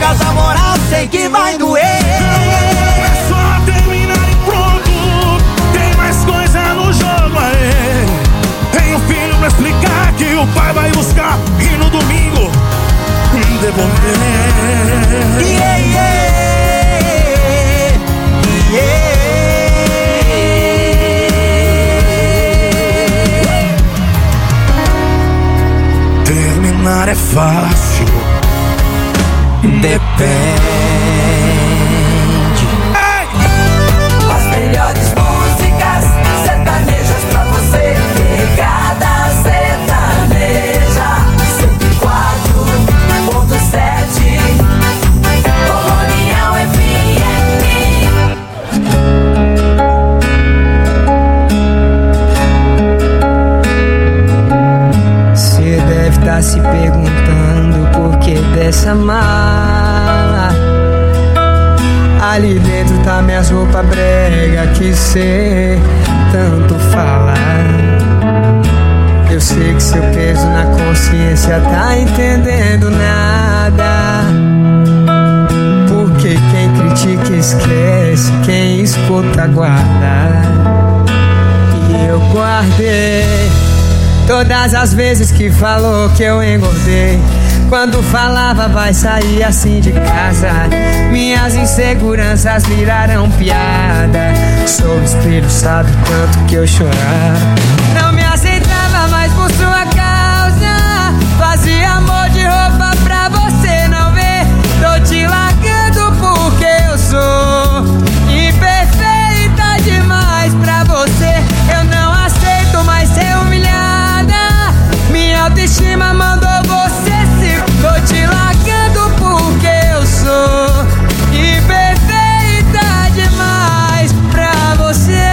casa moral, sei que vai doer. É só terminar e pronto, tem mais coisa no jogo aí. Tem um filho pra explicar que o pai vai buscar e no domingo devolver. Yeah, yeah, yeah. Terminar é fácil, depende. As melhores músicas sertanejas pra você. Pegada sertaneja 104.7 Colonial FM. Cê deve tá se perguntando por que dessa mala. Ali dentro tá minhas roupas brega que cê tanto fala. Eu sei que seu peso na consciência tá entendendo nada. Porque quem critica esquece, quem escuta guarda. E eu guardei todas as vezes que falou que eu engordei. Quando falava vai sair assim de casa, minhas inseguranças viraram piada. Sou espelho, sabe tanto que eu chorava. Não me aceitava mais por sua causa. Fazia amor de roupa pra você não ver. Tô te largando porque eu sou imperfeita demais pra você. Eu não aceito mais ser humilhada. Minha autoestima mandou você se... Tô te largando porque eu sou imperfeita demais pra você.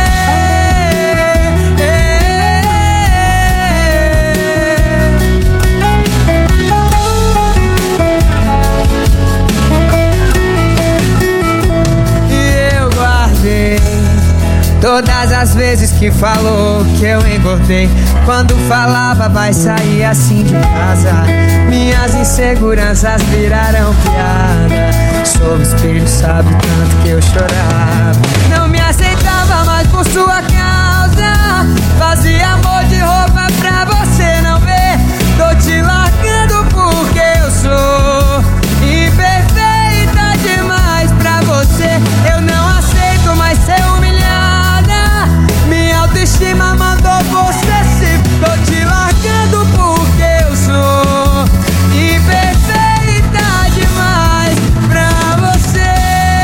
E eu guardei todas as vezes que falou que eu engordei. Quando falava vai sair assim de casa, minhas inseguranças viraram piada. Sou espelho, sabe tanto que eu chorava. Não me aceitava mais por sua causa. Fazia amor de roupa pra você não ver. Tô te largando porque eu sou imperfeita demais pra você. Eu não aceito mais ser humilhada. Minha autoestima mandou você se... Tô te largando porque eu sou imperfeita demais pra você.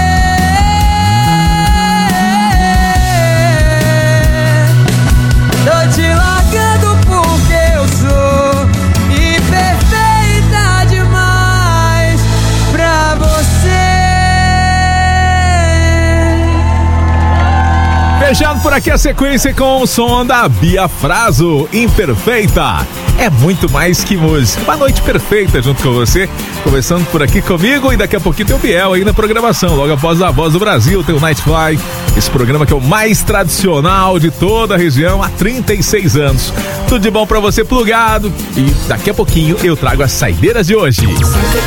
Tô te largando porque eu sou imperfeita demais pra você. Fechando por aqui a sequência com o som da Bia Fraso, Imperfeita. É muito mais que música. Uma noite perfeita junto com você. Começando por aqui comigo e daqui a pouquinho tem o Biel aí na programação. Logo após a Voz do Brasil tem o Nightfly. Esse programa que é o mais tradicional de toda a região há 36 anos. Tudo de bom pra você plugado. E daqui a pouquinho eu trago as saideiras de hoje. 104.7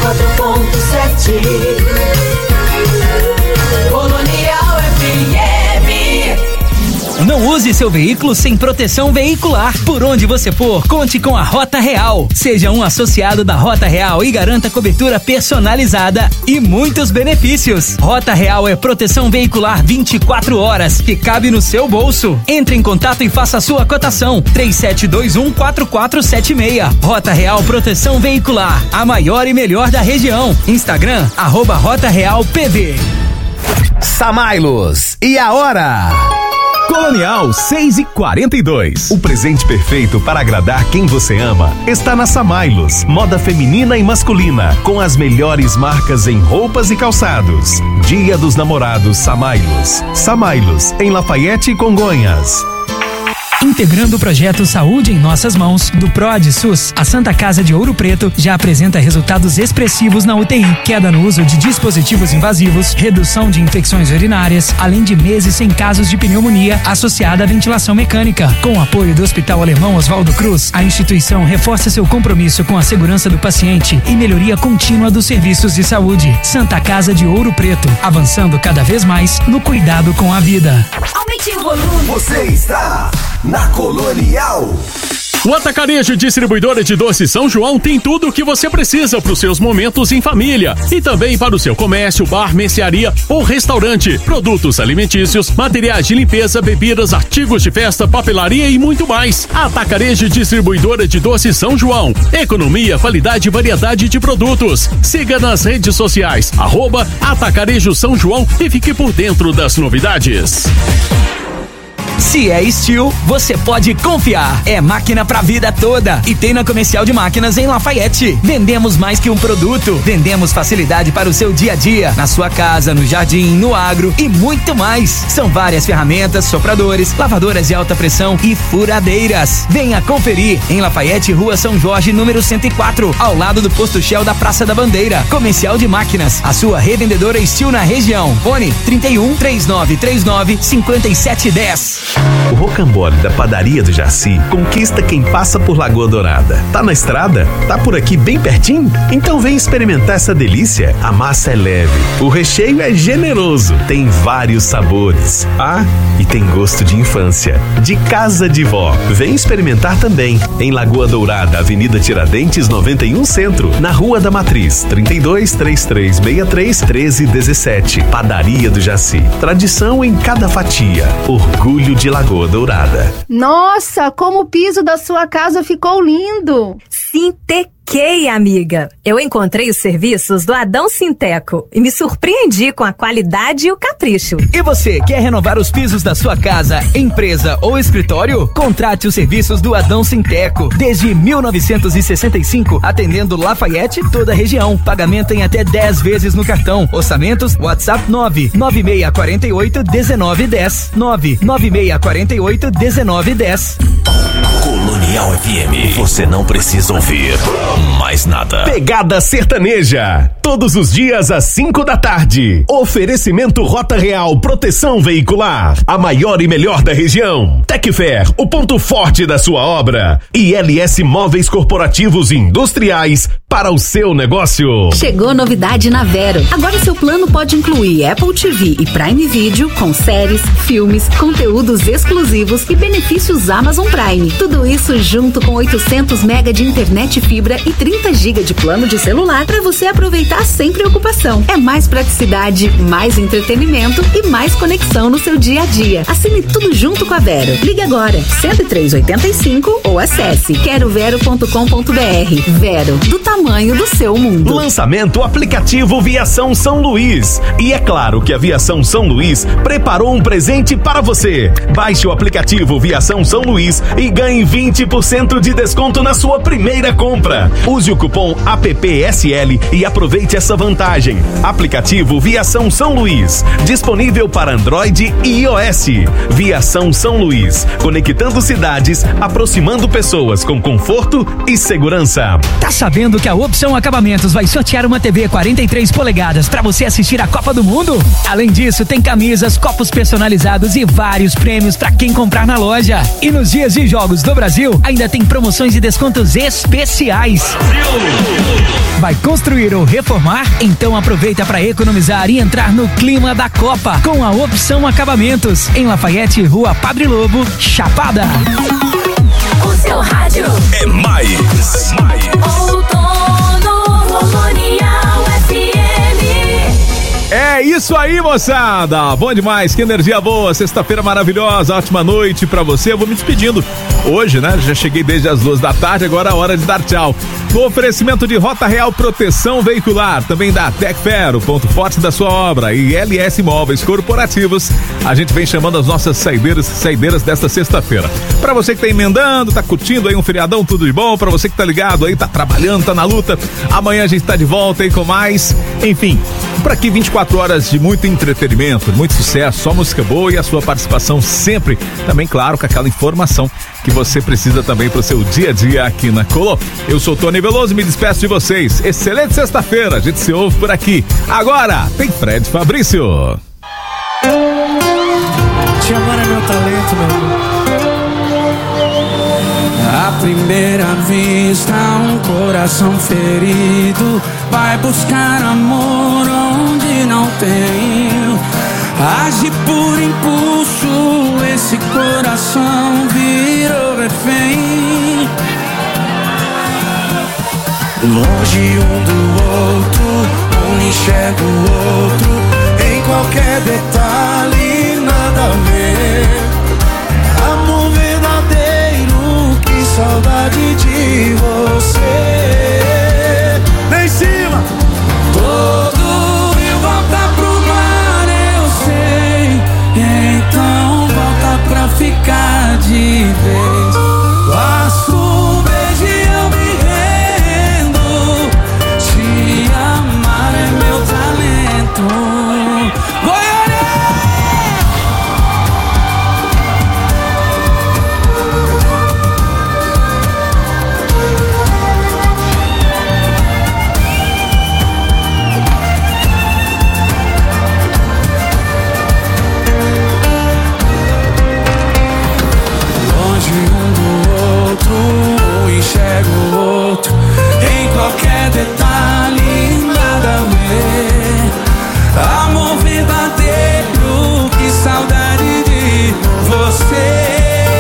Colonial FM. Não use seu veículo sem proteção veicular. Por onde você for, conte com a Rota Real. Seja um associado da Rota Real e garanta cobertura personalizada e muitos benefícios. Rota Real é proteção veicular 24 horas que cabe no seu bolso. Entre em contato e faça a sua cotação. 3721-4476. Rota Real Proteção Veicular, a maior e melhor da região. Instagram, @Rota Real PV. Samailos, e a hora? Colonial 6h42. O presente perfeito para agradar quem você ama está na Samailos. Moda feminina e masculina, com as melhores marcas em roupas e calçados. Dia dos Namorados Samailos. Samailos, em Lafayette e Congonhas. Integrando o projeto Saúde em Nossas Mãos, do PROAD SUS, a Santa Casa de Ouro Preto já apresenta resultados expressivos na UTI, queda no uso de dispositivos invasivos, redução de infecções urinárias, além de meses sem casos de pneumonia associada à ventilação mecânica. Com o apoio do Hospital Alemão Oswaldo Cruz, a instituição reforça seu compromisso com a segurança do paciente e melhoria contínua dos serviços de saúde. Santa Casa de Ouro Preto, avançando cada vez mais no cuidado com a vida. Aumente o volume. Você está na Colonial. O Atacarejo Distribuidora de Doces São João tem tudo o que você precisa para os seus momentos em família e também para o seu comércio, bar, mercearia ou restaurante. Produtos alimentícios, materiais de limpeza, bebidas, artigos de festa, papelaria e muito mais. Atacarejo Distribuidora de Doces São João. Economia, qualidade e variedade de produtos. Siga nas redes sociais @Atacarejo São João e fique por dentro das novidades. Se é Steel, você pode confiar. É máquina pra vida toda. E tem na Comercial de Máquinas em Lafayette. Vendemos mais que um produto. Vendemos facilidade para o seu dia a dia. Na sua casa, no jardim, no agro e muito mais. São várias ferramentas, sopradores, lavadoras de alta pressão e furadeiras. Venha conferir em Lafayette, Rua São Jorge, número 104, ao lado do Posto Shell da Praça da Bandeira. Comercial de Máquinas, a sua revendedora Steel na região. Fone 31-3939-5710. O rocambole da Padaria do Jaci conquista quem passa por Lagoa Dourada. Tá na estrada? Tá por aqui bem pertinho? Então vem experimentar essa delícia. A massa é leve, o recheio é generoso, tem vários sabores. Ah, e tem gosto de infância, de casa de vó. Vem experimentar também em Lagoa Dourada, Avenida Tiradentes 91 Centro, na Rua da Matriz, 32-3363-1317. Padaria do Jaci, tradição em cada fatia, orgulho de Lagoa Dourada. Nossa, como o piso da sua casa ficou lindo! Sintequei, amiga. Eu encontrei os serviços do Adão Sinteco e me surpreendi com a qualidade e o capricho. E você, quer renovar os pisos da sua casa, empresa ou escritório? Contrate os serviços do Adão Sinteco. Desde 1965, atendendo Lafayette e toda a região. Pagamento em até 10 vezes no cartão. Orçamentos, WhatsApp 99648-1910. 99648-1910. Colonial FM, você não precisa ouvir mais nada. Pegada Sertaneja, todos os dias às 5 da tarde. Oferecimento Rota Real Proteção Veicular, a maior e melhor da região. Tecfer, o ponto forte da sua obra. E LS Móveis Corporativos e Industriais para o seu negócio. Chegou novidade na Vero. Agora seu plano pode incluir Apple TV e Prime Video com séries, filmes, conteúdos exclusivos e benefícios Amazon Prime. Tudo isso junto com 800 MB de internet fibra e 30 GB de plano de celular para você aproveitar sem preocupação. É mais praticidade, mais entretenimento e mais conexão no seu dia a dia. Assine tudo junto com a Vero. Ligue agora 10385 ou acesse querovero.com.br. Vero, do tamanho do seu mundo. Lançamento aplicativo Viação São Luís. E é claro que a Viação São Luís preparou um presente para você. Baixe o aplicativo Viação São Luís e ganhe 20% de desconto na sua primeira compra. Use o cupom APPSL e aproveite essa vantagem. Aplicativo Viação São Luís, disponível para Android e iOS. Viação São Luís, conectando cidades, aproximando pessoas com conforto e segurança. Tá sabendo que a Opção Acabamentos vai sortear uma TV 43 polegadas para você assistir a Copa do Mundo? Além disso, tem camisas, copos personalizados e vários prêmios para quem comprar na loja. E nos dias de jogos do Brasil, ainda tem promoções e descontos especiais. Vai construir ou reformar? Então aproveita para economizar e entrar no clima da Copa com a Opção Acabamentos em Lafayette, Rua Padre Lobo, Chapada. O seu rádio é mais. Outono Colonial FM. É isso aí, moçada! Bom demais, que energia boa, sexta-feira maravilhosa, ótima noite pra você. Eu vou me despedindo hoje, né? Já cheguei desde as 2 da tarde, agora é hora de dar tchau. No oferecimento de Rota Real Proteção Veicular, também da Tecfer, o ponto forte da sua obra, e LS Móveis Corporativos, a gente vem chamando as nossas saideiras desta sexta-feira. Pra você que tá emendando, tá curtindo aí um feriadão, tudo de bom. Pra você que tá ligado aí, tá trabalhando, tá na luta, amanhã a gente tá de volta aí com mais. Enfim, por aqui 24 horas de muito entretenimento, muito sucesso, só música boa e a sua participação sempre, também claro, com aquela informação que você precisa também pro seu dia a dia aqui na Colo. Eu sou Tony Veloso e me despeço de vocês. Excelente sexta-feira, a gente se ouve por aqui. Agora tem Fred Fabrício. Te amar é meu talento, meu amor. À primeira vista, um coração ferido vai buscar amor onde não tem. Age por impulso, esse coração virou refém. Longe um do outro, um enxerga o outro, em qualquer detalhe nada a ver. Amor verdadeiro, que saudade de você. Lá em cima! Todo rio volta pro mar, eu sei. Então volta pra ficar de vez. Basta um beijo e eu me rendo. Te amar é meu talento. Enxergo o outro, em qualquer detalhe nada a ver. Amor verdadeiro, que saudade de você.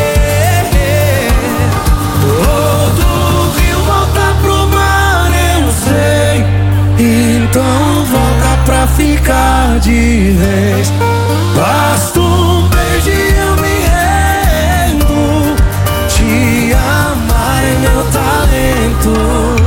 Todo rio volta pro mar, eu sei. Então volta pra ficar de vez. Basta um beijo e eu me rendo. Te amar é meu talento.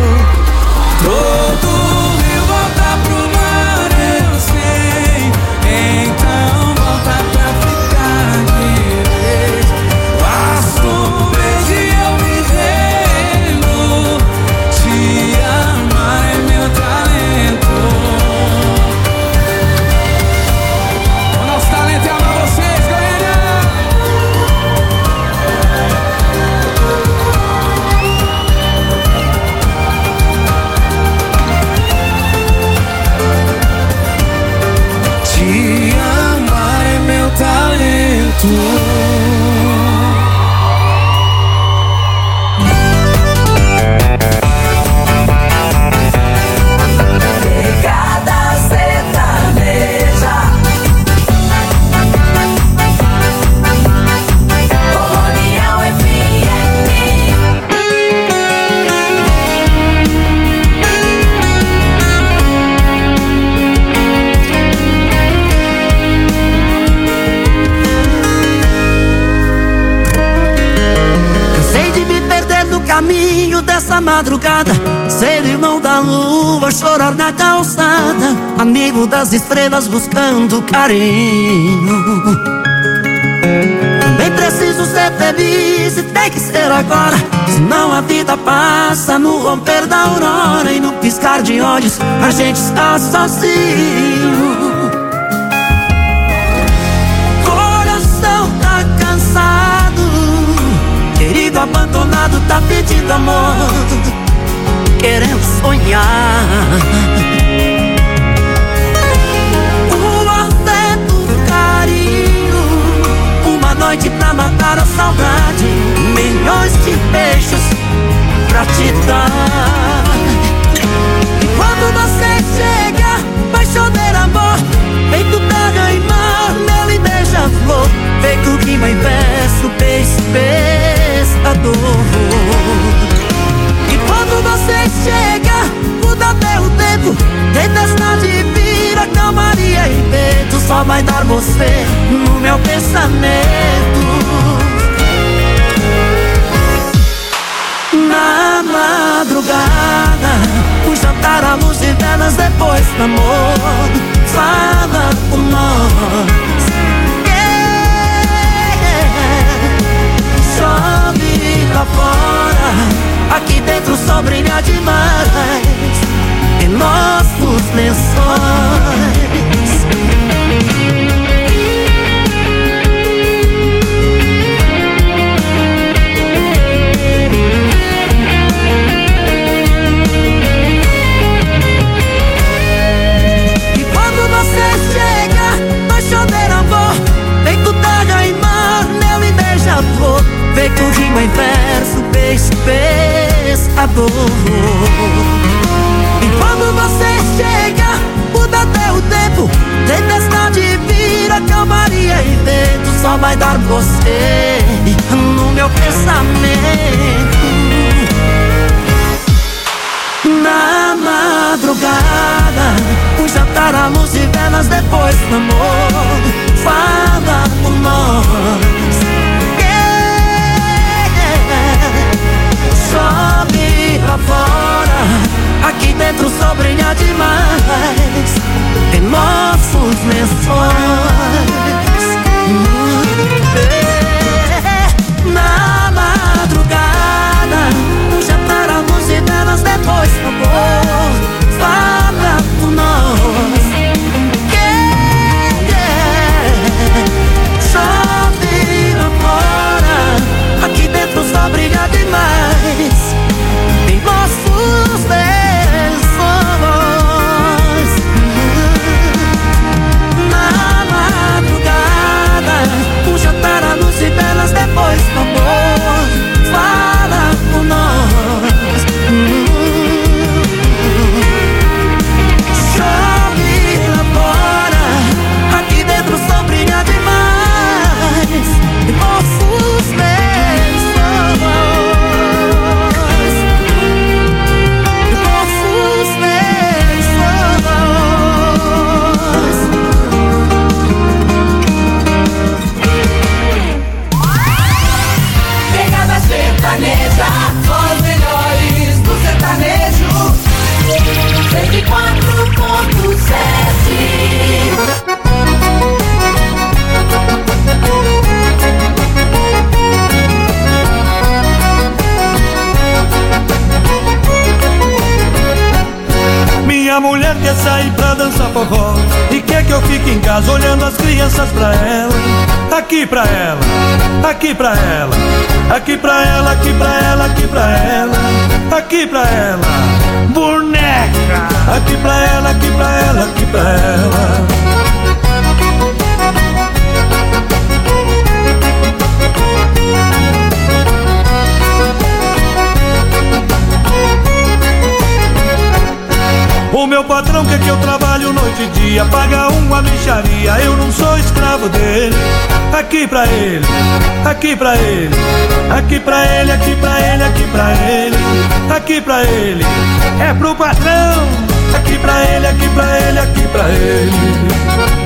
Todo rio volta pro mar, eu sei. Então volta pra ficar de vez. Basta um beijo e eu me rendo. Te amar é meu talento. O nosso talento é amar vocês, Goiânia. Te amar é meu talento. Pegada sertaneja. Colonial FM. Cansei de me perder no caminho dessa madrugada, ser irmão da lua, chorar na calçada, amigo das estrelas buscando carinho. Também preciso ser feliz e tem que ser agora, senão a vida passa no romper da aurora e no piscar de olhos a gente está sozinho. Coração tá cansado, querido abandonado tá pedindo amor, querendo sonhar. O afeto, o carinho, uma noite pra matar a saudade, milhões de beijos pra te dar. E quando você chega, vai chover amor, feito terra e mar, mel e beija-flor, feito rima e verso, beijo, pescador. E quando você chega, muda até o tempo, tempestade vira calmaria e vento, só vai dar você no meu pensamento. Na madrugada do amor, fala por nós. Chove lá fora, aqui dentro só brilha demais em nossos lençóis. Feito rima em verso, pescador. E quando você chega, muda até o tempo. Tempestade vira calmaria e vento. Só vai dar você no meu pensamento. Na madrugada, um jantar à luz de velas depois do amor. Fala por nós. Chove lá fora, aqui dentro só brilha demais em nossos lençóis. Na madrugada, um jantar à luz de velas depois do amor. Fala por nós. Chove lá fora, aqui dentro só brilha demais em nossos lençóis. Na madrugada, um jantar à luz de velas depois do amor. Fala por nós. Chove lá fora, aqui dentro só brilha demais em nossos lençóis. Sertaneja, os melhores do sertanejo, 104.7. Minha mulher quer sair pra dançar forró e quer que eu fique em casa olhando as crianças pra ela. Aqui pra ela, aqui pra ela, aqui pra ela, aqui pra ela, aqui pra ela, aqui pra ela, boneca. Aqui pra ela, aqui pra ela, aqui pra ela. O meu patrão quer que eu trabalho noite e dia, paga uma mixaria, eu não sou escravo dele. Aqui pra ele, aqui pra ele, aqui pra ele, aqui pra ele, aqui pra ele, aqui pra ele, é pro patrão. Aqui pra ele, aqui pra ele, aqui pra ele.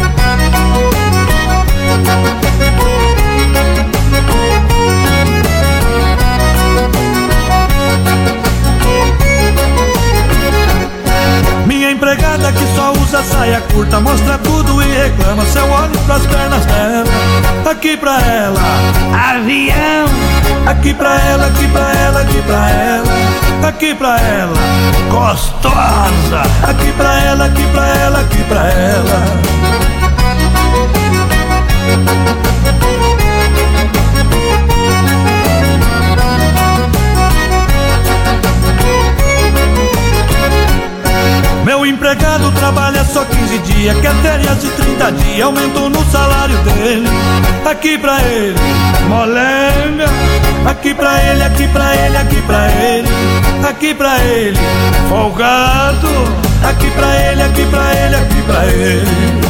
Minha empregada que só usa saia curta, mostra tudo e reclama se eu olho pras pernas dela. Aqui pra ela, avião. Aqui pra ela, aqui pra ela, aqui pra ela, aqui pra ela, gostosa. Aqui pra ela, aqui pra ela, aqui pra ela. Meu empregado trabalha só 15 dias, quer férias de 30 dias, aumento no salário dele. Aqui pra ele, molenga. Aqui pra ele, aqui pra ele, aqui pra ele, aqui pra ele, folgado. Aqui pra ele, aqui pra ele, aqui pra ele.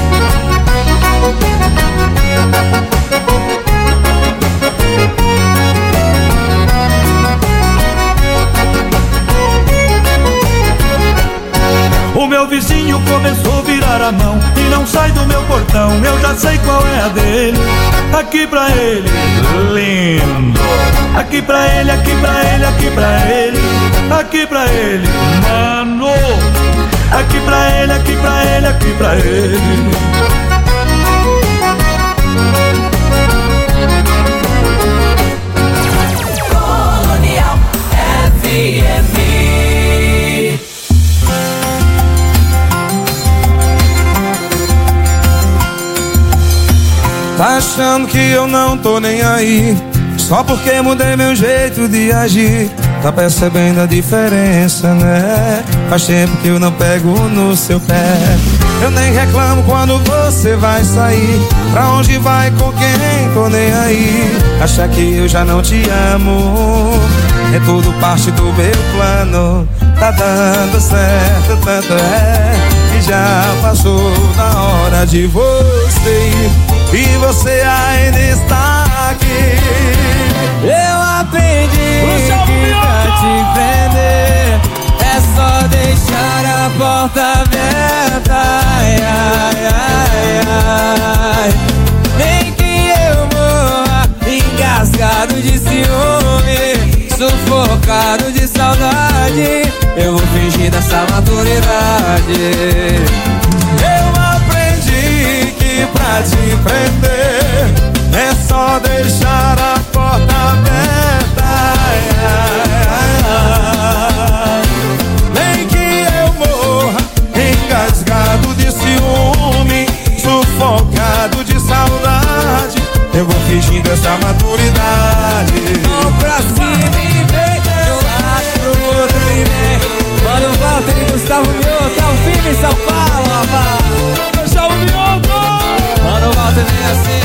O meu vizinho começou a virar a mão e não sai do meu portão, eu já sei qual é a dele. Aqui pra ele, lindo. Aqui pra ele, aqui pra ele, aqui pra ele, aqui pra ele, mano. aqui pra ele, aqui pra ele, aqui pra ele. Colonial FM. Tá achando que eu não tô nem aí, só porque mudei meu jeito de agir. Tá percebendo a diferença, né? Faz tempo que eu não pego no seu pé. Eu nem reclamo quando você vai sair. Pra onde vai, com quem, tô nem aí. Acha que eu já não te amo, é tudo parte do meu plano. Tá dando certo, tanto é que já passou da hora de você ir, e você ainda está aqui. Eu aprendi que pra te prender é só deixar a porta aberta. Ai, ai, ai, ai. Nem que eu morra engasgado de ciúme, sufocado de saudade, eu vou fingir dessa maturidade. Eu aprendi que pra te prender é só deixar a porta aberta. Ai, ai, ai. Nem que eu morra engasgado de ciúme, sufocado de saudade, eu vou fingindo essa maturidade. Vamos pra cima e vem, eu acho pro outro e vem. Mano, Walter e Gustavo Mioto, tá firme em São Paulo, rapaz. Gustavo Mioto! Mano, Walter vem assim.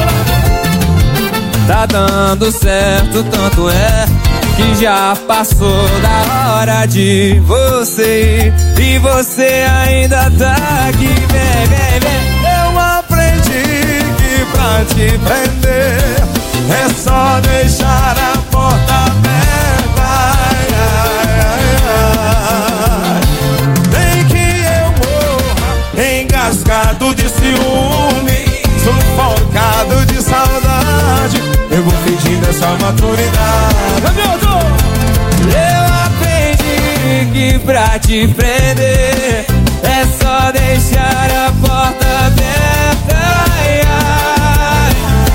Tá dando certo, tanto é que já passou da hora de você ir, e você ainda tá aqui, vem, vem, vem. Eu aprendi que pra te prender é só deixar a porta aberta. Ai, ai, ai. Nem que eu morra engasgado de ciúme, sufocado de saudade, eu vou fingindo essa maturidade. Eu aprendi que pra te prender é só deixar a porta aberta. Ai, ai.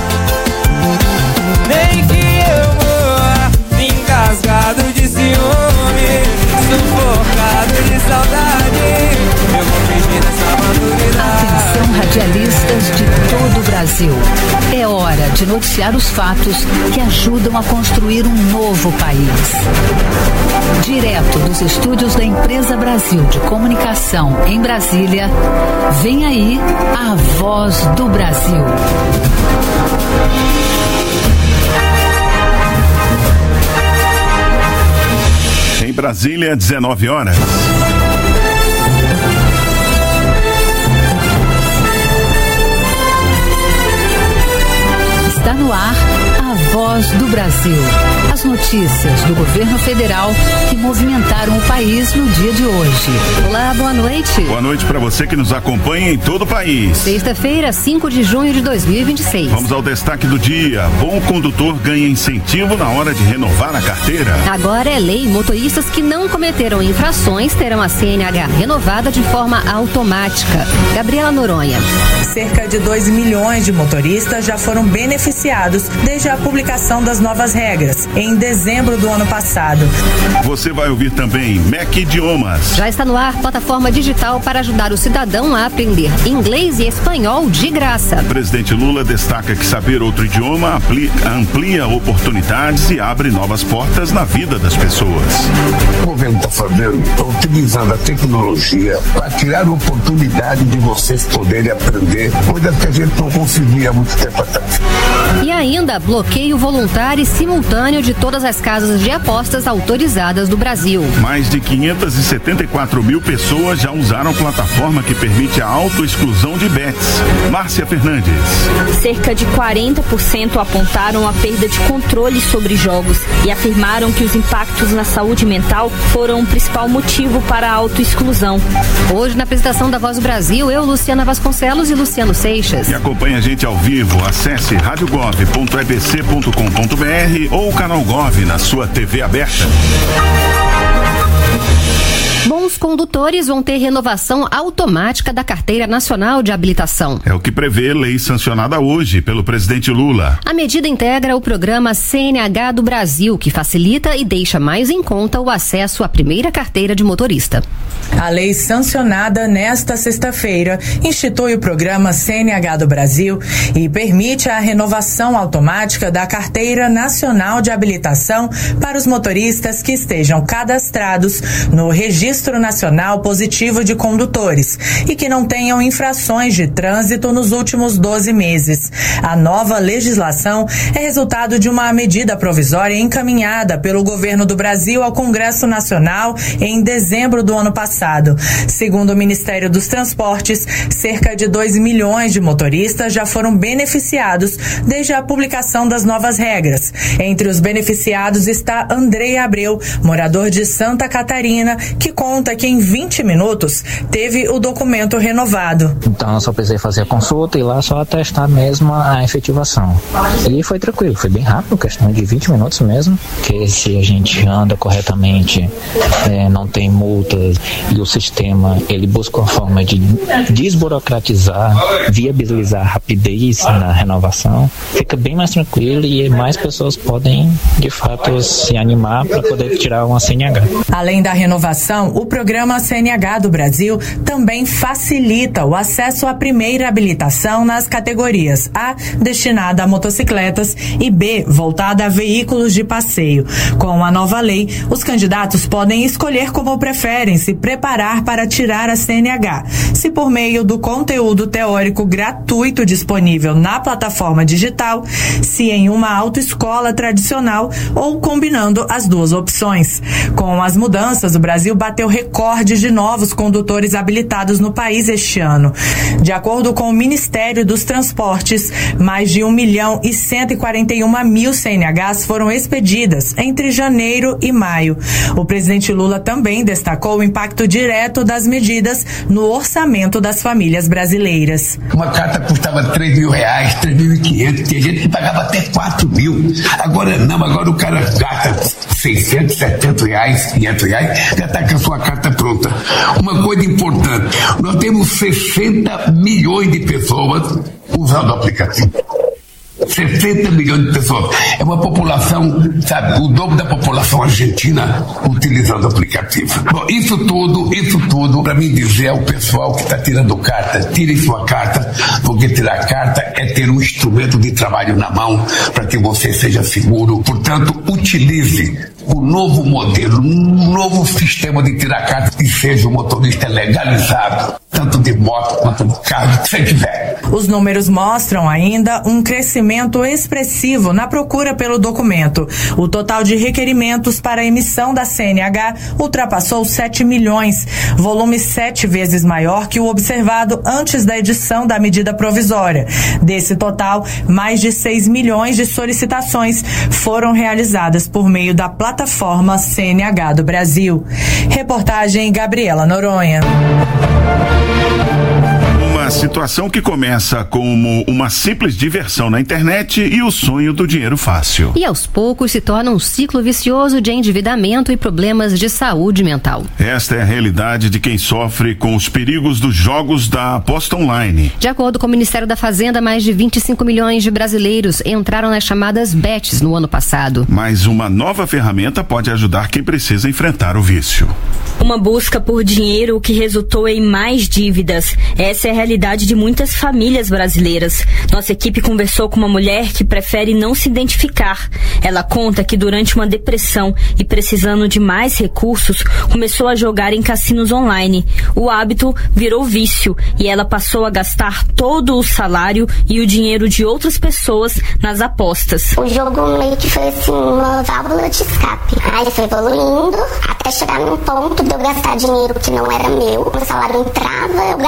Nem que eu morra engasgado de ciúme, sufocado de saudade, eu vou fingir essa maturidade. Atenção, radialistas de todo o Brasil. É hora de noticiar os fatos que ajudam a construir um novo país. Direto dos estúdios da Empresa Brasil de Comunicação em Brasília, vem aí a Voz do Brasil. Em Brasília, 19 horas. Está no ar a Voz do Brasil. As notícias do governo federal que movimentaram o país no dia de hoje. Olá, boa noite. Boa noite para você que nos acompanha em todo o país. Sexta-feira, 5 de junho de 2026. Vamos ao destaque do dia. Bom condutor ganha incentivo na hora de renovar a carteira. Agora é lei. Motoristas que não cometeram infrações terão a CNH renovada de forma automática. Gabriela Noronha. Cerca de 2 milhões de motoristas já foram beneficiados desde a publicação das novas regras, em dezembro do ano passado. Você vai ouvir também MEC Idiomas. Já está no ar plataforma digital para ajudar o cidadão a aprender inglês e espanhol de graça. O presidente Lula destaca que saber outro idioma amplia oportunidades e abre novas portas na vida das pessoas. O governo está fazendo, utilizando a tecnologia para criar oportunidade de vocês poderem aprender, coisa que a gente não conseguia há muito tempo atrás. E ainda bloqueio voluntário e simultâneo de todas as casas de apostas autorizadas do Brasil. Mais de 574 mil pessoas já usaram a plataforma que permite a autoexclusão de bets. Márcia Fernandes. Cerca de 40% apontaram a perda de controle sobre jogos e afirmaram que os impactos na saúde mental foram o principal motivo para a autoexclusão. Hoje, na apresentação da Voz do Brasil, eu, Luciana Vasconcelos e Luciano Seixas. E acompanhe a gente ao vivo. Acesse radiogov.ebc.com.br ou o canal Gov na sua TV aberta. Bons Os condutores vão ter renovação automática da Carteira Nacional de Habilitação. É o que prevê lei sancionada hoje pelo presidente Lula. A medida integra o programa CNH do Brasil, que facilita e deixa mais em conta o acesso à primeira carteira de motorista. A lei sancionada nesta sexta-feira institui o programa CNH do Brasil e permite a renovação automática da Carteira Nacional de Habilitação para os motoristas que estejam cadastrados no Registro Nacional Positivo de Condutores e que não tenham infrações de trânsito nos últimos 12 meses. A nova legislação é resultado de uma medida provisória encaminhada pelo governo do Brasil ao Congresso Nacional em dezembro do ano passado. Segundo o Ministério dos Transportes, cerca de 2 milhões de motoristas já foram beneficiados desde a publicação das novas regras. Entre os beneficiados está Andrei Abreu, morador de Santa Catarina, que conta que em 20 minutos teve o documento renovado. Então eu só precisei fazer a consulta e lá só atestar mesmo a efetivação. E foi tranquilo, foi bem rápido, questão de 20 minutos mesmo, que se a gente anda corretamente, não tem multas e o sistema ele busca uma forma de desburocratizar, viabilizar a rapidez na renovação, fica bem mais tranquilo e mais pessoas podem de fato se animar para poder tirar uma CNH. Além da renovação, o programa CNH do Brasil também facilita o acesso à primeira habilitação nas categorias A, destinada a motocicletas, e B, voltada a veículos de passeio. Com a nova lei, os candidatos podem escolher como preferem se preparar para tirar a CNH, se por meio do conteúdo teórico gratuito disponível na plataforma digital, se em uma autoescola tradicional ou combinando as duas opções. Com as mudanças, o Brasil bateu recorde de novos condutores habilitados no país este ano. De acordo com o Ministério dos Transportes, mais de 1.141.000 CNHs foram expedidas entre janeiro e maio. O presidente Lula também destacou o impacto direto das medidas no orçamento das famílias brasileiras. Uma carta custava R$3.000, R$3.500, tem gente que pagava até R$4.000. Agora não, agora o cara gasta R$600, R$700, R$500, já está com a sua carta pronta. Uma coisa importante, nós temos 60 milhões de pessoas usando o aplicativo. 60 milhões de pessoas. É uma população, sabe, o dobro da população argentina utilizando o aplicativo. Bom, isso tudo, para mim dizer ao pessoal que está tirando carta, tire sua carta, porque tirar carta é ter um instrumento de trabalho na mão para que você seja seguro. Portanto, utilize o novo modelo, um novo sistema de tirar carta que seja o motorista legalizado, tanto de moto quanto de carro, se quiser. Os números mostram ainda um crescimento expressivo na procura pelo documento. O total de requerimentos para a emissão da CNH ultrapassou 7 milhões, volume 7 vezes maior que o observado antes da edição da medida provisória. Desse total, mais de 6 milhões de solicitações foram realizadas por meio da plataforma CNH do Brasil. Reportagem Gabriela Noronha. Uma situação que começa como uma simples diversão na internet e o sonho do dinheiro fácil. E aos poucos se torna um ciclo vicioso de endividamento e problemas de saúde mental. Esta é a realidade de quem sofre com os perigos dos jogos da aposta online. De acordo com o Ministério da Fazenda, mais de 25 milhões de brasileiros entraram nas chamadas bets no ano passado. Mas uma nova ferramenta pode ajudar quem precisa enfrentar o vício. Uma busca por dinheiro que resultou em mais dívidas. Essa é a realidade de muitas famílias brasileiras. Nossa equipe conversou com uma mulher que prefere não se identificar. Ela conta que durante uma depressão e precisando de mais recursos, começou a jogar em cassinos online. O hábito virou vício e ela passou a gastar todo o salário e o dinheiro de outras pessoas nas apostas. O jogo meio que foi assim, uma válvula de escape. Aí foi evoluindo até chegar num ponto de eu gastar dinheiro que não era meu. O salário entrava, eu gastava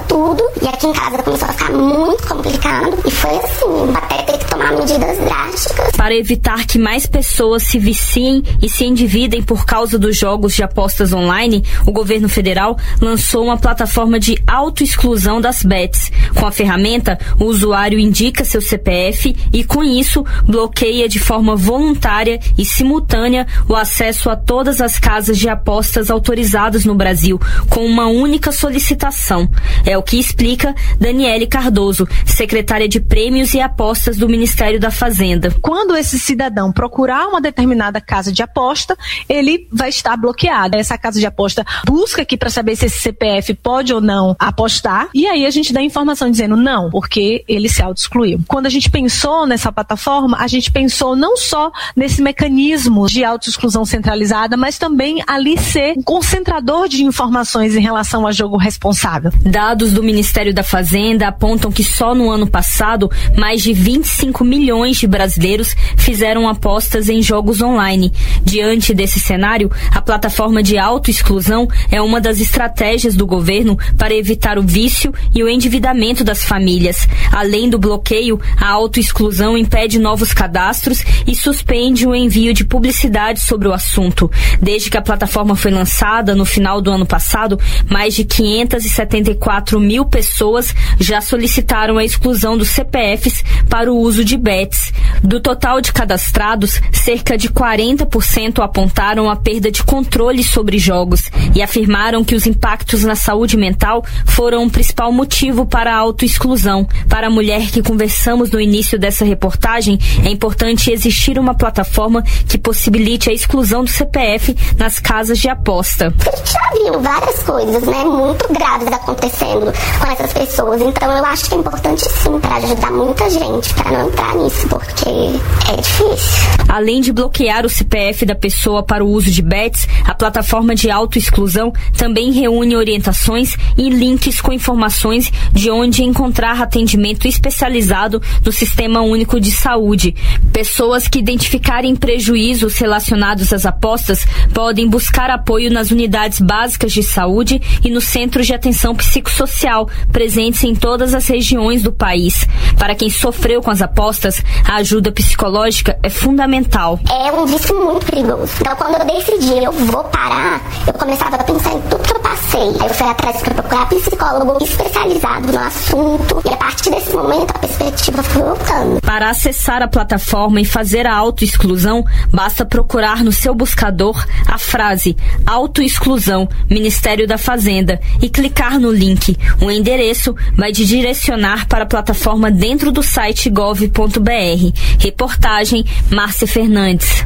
tudo. E aqui em casa começou a ficar muito complicado. E foi assim, até ter que tomar medidas drásticas. Para evitar que mais pessoas se viciem e se endividem por causa dos jogos de apostas online, o governo federal lançou uma plataforma de autoexclusão das bets. Com a ferramenta, o usuário indica seu CPF e, com isso, bloqueia de forma voluntária e simultânea o acesso a todas as casas de apostas autorizadas no Brasil, com uma única solicitação. É o que explica Daniele Cardoso, secretária de Prêmios e Apostas do Ministério da Fazenda. Quando esse cidadão procurar uma determinada casa de aposta, ele vai estar bloqueado. Essa casa de aposta busca aqui para saber se esse CPF pode ou não apostar, e aí a gente dá informação dizendo não, porque ele se auto-excluiu. Quando a gente pensou nessa plataforma, a gente pensou não só nesse mecanismo de auto-exclusão centralizada, mas também ali ser um concentrador de informações em relação a jogo responsável. Dados do Ministério da Fazenda apontam que só no ano passado, mais de 25 milhões de brasileiros fizeram apostas em jogos online. Diante desse cenário, a plataforma de autoexclusão é uma das estratégias do governo para evitar o vício e o endividamento das famílias. Além do bloqueio, a autoexclusão impede novos cadastros e suspende o envio de publicidade sobre o assunto. Desde que a plataforma foi lançada no final do ano passado, mais de 574 mil pessoas já solicitaram a exclusão dos CPFs para o uso de bets. Do total de cadastrados, cerca de 40% apontaram a perda de controle sobre jogos e afirmaram que os impactos na saúde mental foram o principal motivo para a autoexclusão. Para a mulher que conversamos no início dessa reportagem, é importante existir uma plataforma que possibilite a exclusão do CPF nas casas de aposta. A gente já viu várias coisas, né, muito graves acontecendo com essas pessoas, então eu acho que é importante sim para ajudar muita gente para não entrar nisso, porque é difícil. Além de bloquear o CPF da pessoa para o uso de bets, a plataforma de autoexclusão também reúne orientações e links com informações de onde encontrar atendimento especializado no Sistema Único de Saúde. Pessoas que identificarem prejuízos relacionados às apostas podem buscar apoio nas unidades básicas de saúde e nos centros de atenção psicossocial, presentes em todas as regiões do país. Para quem sofreu com as apostas, a ajuda psicológica é fundamental. É um vício muito perigoso. Então, quando eu decidi eu vou parar, eu começava a pensar em tudo que eu passei. Aí eu fui atrás para procurar psicólogo especializado no assunto, e a partir desse momento a perspectiva foi voltando. Para acessar a plataforma e fazer a autoexclusão, basta procurar no seu buscador a frase autoexclusão Ministério da Fazenda e clicar no link. O endereço vai te direcionar para a plataforma dentro do site gov.br. Reportagem Márcia Fernandes.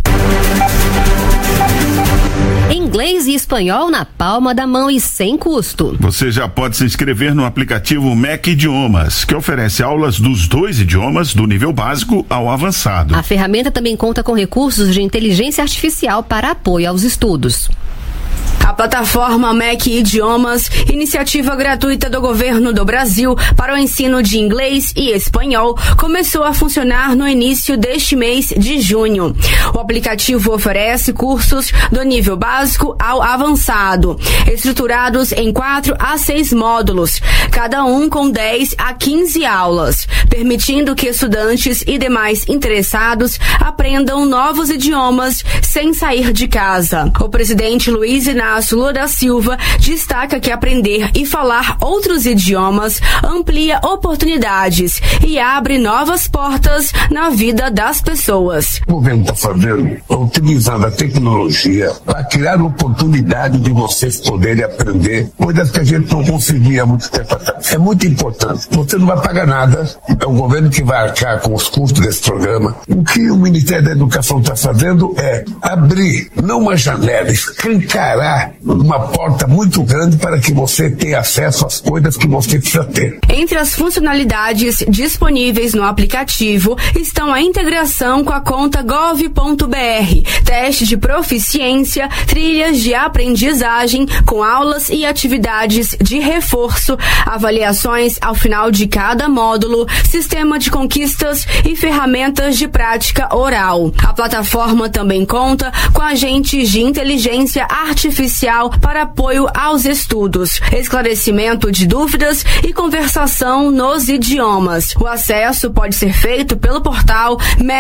Inglês e espanhol na palma da mão e sem custo. Você já pode se inscrever no aplicativo MEC Idiomas, que oferece aulas dos 2 idiomas, do nível básico ao avançado. A ferramenta também conta com recursos de inteligência artificial para apoio aos estudos. A plataforma MEC Idiomas, iniciativa gratuita do governo do Brasil para o ensino de inglês e espanhol, começou a funcionar no início deste mês de junho. O aplicativo oferece cursos do nível básico ao avançado, estruturados em 4 a 6 módulos, cada um com 10 a 15 aulas, permitindo que estudantes e demais interessados aprendam novos idiomas sem sair de casa. O presidente Luiz Inácio Lula da Silva destaca que aprender e falar outros idiomas amplia oportunidades e abre novas portas na vida das pessoas. O governo está fazendo, utilizando a tecnologia para criar oportunidade de vocês poderem aprender coisas que a gente não conseguia há muito tempo atrás. É muito importante. Você não vai pagar nada, é o governo que vai arcar com os custos desse programa. O que o Ministério da Educação está fazendo é abrir, não uma janela, escancarar uma porta muito grande para que você tenha acesso às coisas que você precisa ter. Entre as funcionalidades disponíveis no aplicativo estão a integração com a conta gov.br, teste de proficiência, trilhas de aprendizagem com aulas e atividades de reforço, avaliações ao final de cada módulo, sistema de conquistas e ferramentas de prática oral. A plataforma também conta com agentes de inteligência artificial oficial para apoio aos estudos, esclarecimento de dúvidas e conversação nos idiomas. O acesso pode ser feito pelo portal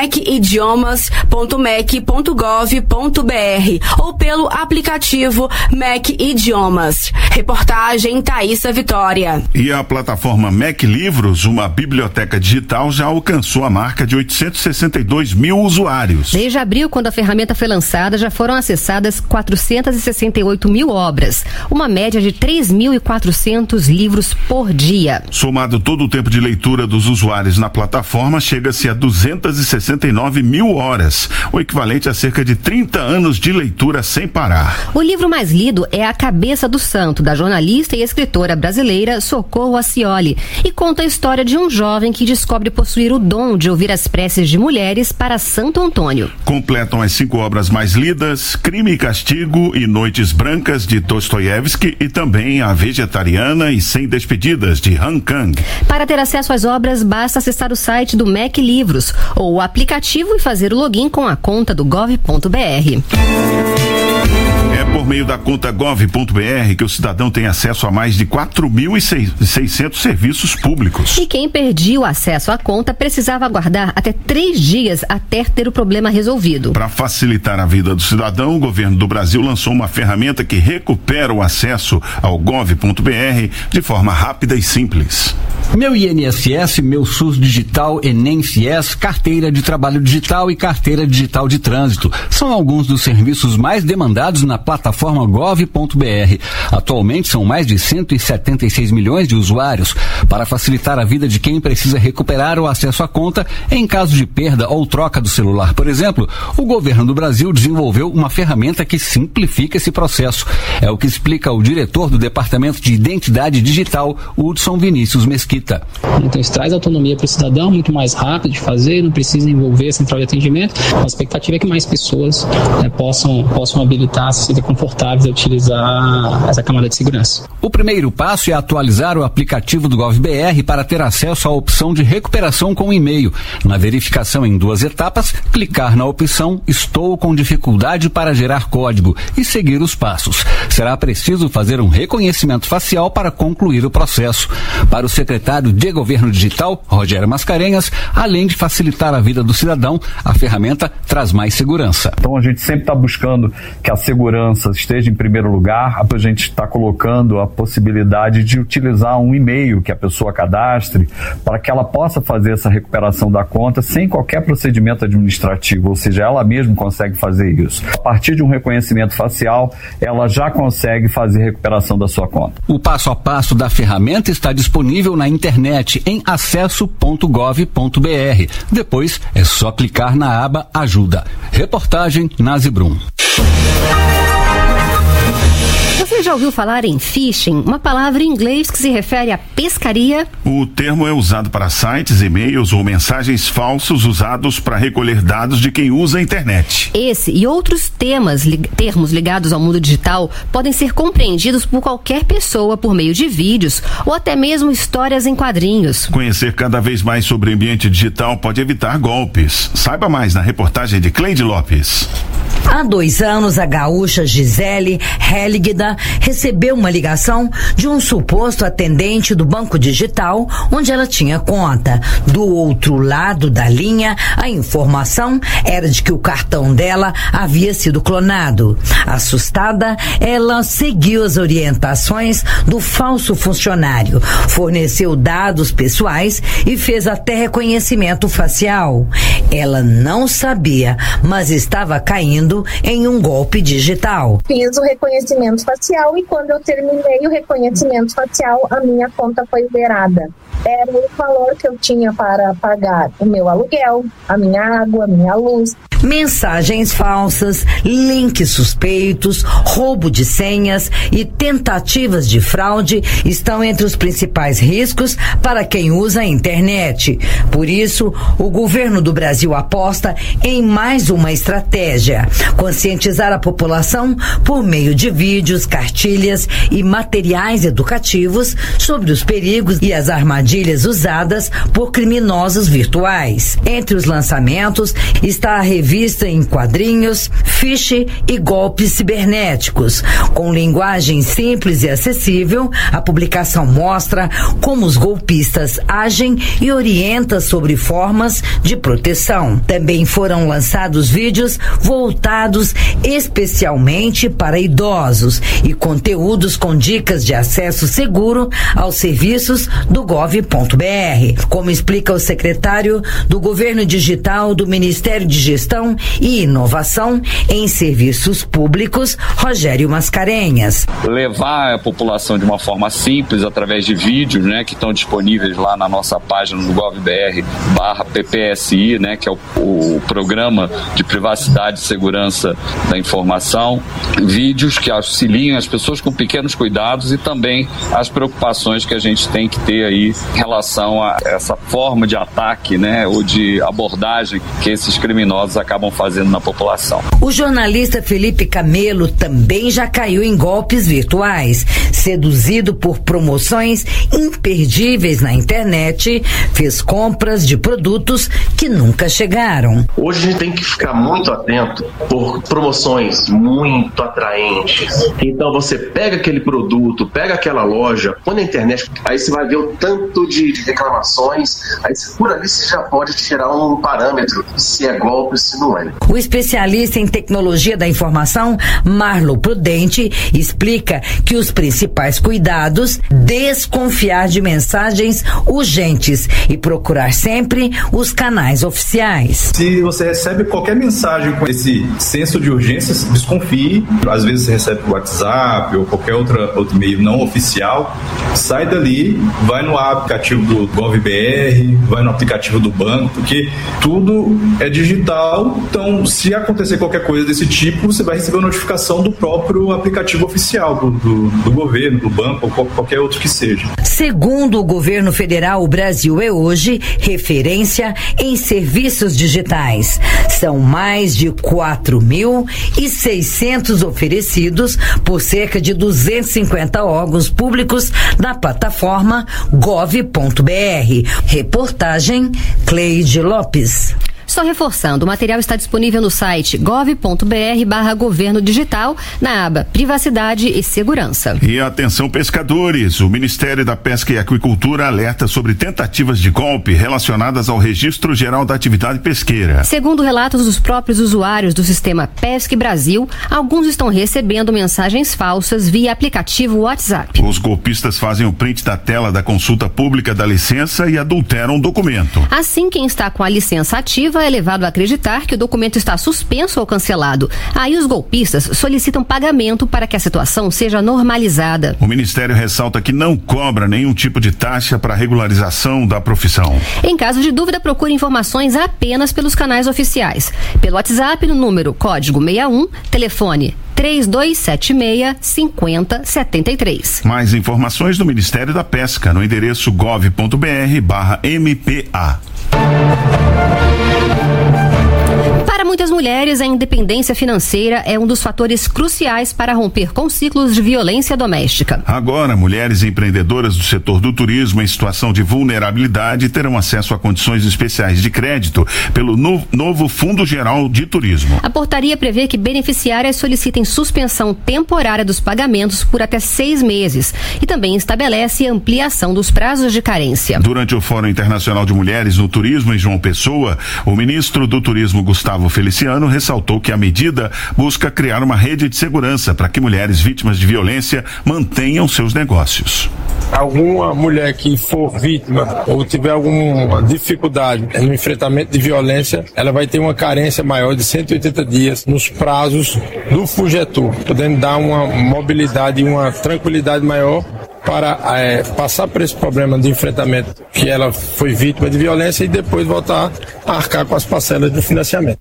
mecidiomas.mec.gov.br ou pelo aplicativo MEC Idiomas. Reportagem Thaísa Vitória. E a plataforma MEC Livros, uma biblioteca digital, já alcançou a marca de 862 mil usuários. Desde abril, quando a ferramenta foi lançada, já foram acessadas 468 mil obras, uma média de 3.400 livros por dia. Somado todo o tempo de leitura dos usuários na plataforma, chega-se a 269 mil horas, o equivalente a cerca de 30 anos de leitura sem parar. O livro mais lido é A Cabeça do Santo, da jornalista e escritora brasileira Socorro Acioli, e conta a história de um jovem que descobre possuir o dom de ouvir as preces de mulheres para Santo Antônio. Completam as 5 obras mais lidas: Crime e Castigo e Noites Brancas, de Dostoiévski, e também A Vegetariana e Sem Despedidas, de Han Kang. Para ter acesso às obras, basta acessar o site do MEC Livros ou o aplicativo e fazer o login com a conta do gov.br. É por meio da conta gov.br que o cidadão tem acesso a mais de 4.600 serviços públicos. E quem perdia o acesso à conta precisava aguardar até 3 dias até ter o problema resolvido. Para facilitar a vida do cidadão, o governo do Brasil lançou uma ferramenta que recupera o acesso ao gov.br de forma rápida e simples. Meu INSS, meu SUS Digital, Enem Fies, carteira de trabalho digital e carteira digital de trânsito são alguns dos serviços mais demandados na plataforma gov.br. Atualmente são mais de 176 milhões de usuários. Para facilitar a vida de quem precisa recuperar o acesso à conta em caso de perda ou troca do celular, por exemplo, o governo do Brasil desenvolveu uma ferramenta que simplifica esse processo. É o que explica o diretor do Departamento de Identidade Digital, Hudson Vinícius Mesquita. Então isso traz autonomia para o cidadão, muito mais rápido de fazer, não precisa envolver a central de atendimento. A expectativa é que mais pessoas possam habilitar, se sintam confortáveis a utilizar essa camada de segurança. O primeiro passo é atualizar o aplicativo do GovBR para ter acesso à opção de recuperação com e-mail. Na verificação em 2 etapas, clicar na opção Estou com dificuldade para gerar código e seguir os passos. Será preciso fazer um reconhecimento facial para concluir o processo. Para o secretário de Governo Digital, Rogério Mascarenhas, além de facilitar a vida do cidadão, a ferramenta traz mais segurança. Então a gente sempre está buscando que a segurança esteja em primeiro lugar. A gente está colocando a possibilidade de utilizar um e-mail que a pessoa cadastre para que ela possa fazer essa recuperação da conta sem qualquer procedimento administrativo, ou seja, ela mesma consegue fazer isso. A partir de um reconhecimento facial, ela já consegue fazer a recuperação da sua conta. O passo a passo da ferramenta está disponível na internet em acesso.gov.br. Depois é só clicar na aba Ajuda. Reportagem Nazi Brum. Você já ouviu falar em phishing, uma palavra em inglês que se refere à pescaria? O termo é usado para sites, e-mails ou mensagens falsos usados para recolher dados de quem usa a internet. Esse e outros termos ligados ao mundo digital podem ser compreendidos por qualquer pessoa por meio de vídeos ou até mesmo histórias em quadrinhos. Conhecer cada vez mais sobre o ambiente digital pode evitar golpes. Saiba mais na reportagem de Cleide Lopes. Há 2 anos, a gaúcha Gisele Helligda recebeu uma ligação de um suposto atendente do banco digital onde ela tinha conta. Do outro lado da linha, a informação era de que o cartão dela havia sido clonado. Assustada, ela seguiu as orientações do falso funcionário, forneceu dados pessoais e fez até reconhecimento facial. Ela não sabia, mas estava caindo em um golpe digital. Fiz o reconhecimento facial e quando eu terminei o reconhecimento facial, a minha conta foi zerada. Era o valor que eu tinha para pagar o meu aluguel, a minha água, a minha luz. Mensagens falsas, links suspeitos, roubo de senhas e tentativas de fraude estão entre os principais riscos para quem usa a internet. Por isso, o governo do Brasil aposta em mais uma estratégia: conscientizar a população por meio de vídeos, cartilhas e materiais educativos sobre os perigos e as armadilhas armadilhas usadas por criminosos virtuais. Entre os lançamentos está a revista em quadrinhos, Phish e Golpes Cibernéticos. Com linguagem simples e acessível, a publicação mostra como os golpistas agem e orienta sobre formas de proteção. Também foram lançados vídeos voltados especialmente para idosos e conteúdos com dicas de acesso seguro aos serviços do gov.br, como explica o secretário do Governo Digital do Ministério de Gestão e Inovação em Serviços Públicos, Rogério Mascarenhas. Levar a população de uma forma simples através de vídeos, né, que estão disponíveis lá na nossa página no gov.br/PPSI, né, que é o Programa de Privacidade e Segurança da Informação, vídeos que auxiliam as pessoas com pequenos cuidados e também as preocupações que a gente tem que ter aí em relação a essa forma de ataque, né, ou de abordagem que esses criminosos acabam fazendo na população. O jornalista Felipe Camelo também já caiu em golpes virtuais. Seduzido por promoções imperdíveis na internet, fez compras de produtos que nunca chegaram. Hoje a gente tem que ficar muito atento por promoções muito atraentes. Então você pega aquele produto, pega aquela loja, põe na internet, aí você vai ver o tanto de reclamações, aí por ali você já pode tirar um parâmetro se é golpe ou se não é. O especialista em tecnologia da informação, Marlo Prudente, explica que os principais cuidados, desconfiar de mensagens urgentes e procurar sempre os canais oficiais. Se você recebe qualquer mensagem com esse senso de urgência, desconfie. Às vezes você recebe o WhatsApp ou qualquer outro meio não oficial, sai dali, vai no aplicativo do GovBR, vai no aplicativo do banco, porque tudo é digital, então se acontecer qualquer coisa desse tipo, você vai receber a notificação do próprio aplicativo oficial do governo, do banco ou qualquer outro que seja. Segundo o governo federal, o Brasil é hoje referência em serviços digitais. São mais de 4.600 oferecidos por cerca de 250 órgãos públicos na plataforma gov.br. Reportagem Cleide Lopes. Só reforçando, o material está disponível no site gov.br/governo digital, na aba Privacidade e Segurança. E atenção pescadores, o Ministério da Pesca e Aquicultura alerta sobre tentativas de golpe relacionadas ao Registro Geral da Atividade Pesqueira. Segundo relatos dos próprios usuários do sistema Pesque Brasil, alguns estão recebendo mensagens falsas via aplicativo WhatsApp. Os golpistas fazem o print da tela da consulta pública da licença e adulteram o documento. Assim, quem está com a licença ativa é levado a acreditar que o documento está suspenso ou cancelado. Aí os golpistas solicitam pagamento para que a situação seja normalizada. O Ministério ressalta que não cobra nenhum tipo de taxa para regularização da profissão. Em caso de dúvida, procure informações apenas pelos canais oficiais. Pelo WhatsApp no número código 61, telefone 3276-5073. Mais informações do Ministério da Pesca no endereço gov.br/MPA. Para muitas mulheres, a independência financeira é um dos fatores cruciais para romper com ciclos de violência doméstica. Agora, mulheres empreendedoras do setor do turismo em situação de vulnerabilidade terão acesso a condições especiais de crédito pelo novo Fundo Geral de Turismo. A portaria prevê que beneficiárias solicitem suspensão temporária dos pagamentos por até 6 meses e também estabelece ampliação dos prazos de carência. Durante o Fórum Internacional de Mulheres no Turismo em João Pessoa, o ministro do Turismo, Gustavo Feliciano, ressaltou que a medida busca criar uma rede de segurança para que mulheres vítimas de violência mantenham seus negócios. Alguma mulher que for vítima ou tiver alguma dificuldade no enfrentamento de violência, ela vai ter uma carência maior de 180 dias nos prazos do FUGETUR, podendo dar uma mobilidade e uma tranquilidade maior para passar por esse problema de enfrentamento que ela foi vítima de violência e depois voltar a arcar com as parcelas do financiamento.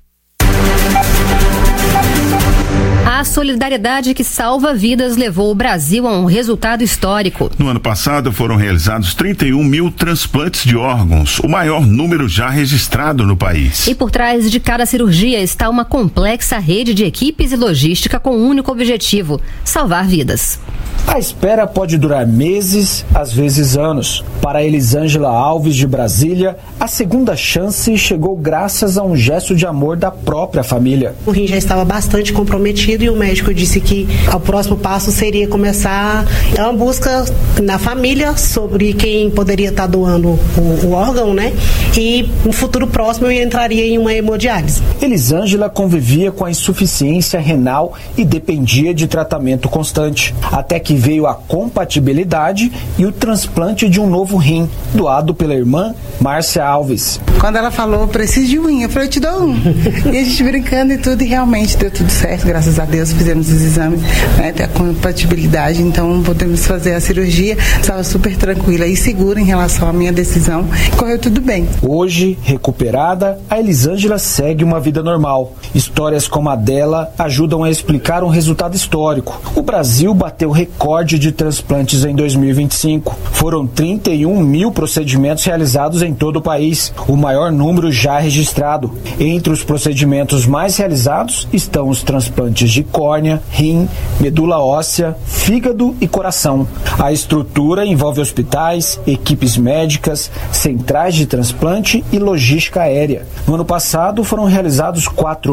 A solidariedade que salva vidas levou o Brasil a um resultado histórico. No ano passado foram realizados 31 mil transplantes de órgãos, o maior número já registrado no país. E por trás de cada cirurgia está uma complexa rede de equipes e logística com um único objetivo: salvar vidas. A espera pode durar meses, às vezes anos. Para Elisângela Alves, de Brasília, a segunda chance chegou graças a um gesto de amor da própria família. O rim já estava bastante comprometido e o médico disse que o próximo passo seria começar uma busca na família sobre quem poderia estar doando o órgão, né? E no futuro próximo eu entraria em uma hemodiálise. Elisângela convivia com a insuficiência renal e dependia de tratamento constante, até que veio a compatibilidade e o transplante de um novo rim, doado pela irmã Márcia Alves. Quando ela falou, preciso de um rim, eu falei, eu te dou um. E a gente brincando e tudo, e realmente deu tudo certo, graças a Deus, fizemos os exames, né, da compatibilidade, então podemos fazer a cirurgia. Estava super tranquila e segura em relação à minha decisão, correu tudo bem. Hoje, recuperada, a Elisângela segue uma vida normal. Histórias como a dela ajudam a explicar um resultado histórico. O Brasil bateu recorde de transplantes em 2025. Foram 31 mil procedimentos realizados em todo o país, o maior número já registrado. Entre os procedimentos mais realizados estão os transplantes de córnea, rim, medula óssea, fígado e coração. A estrutura envolve hospitais, equipes médicas, centrais de transplante e logística aérea. No ano passado foram realizados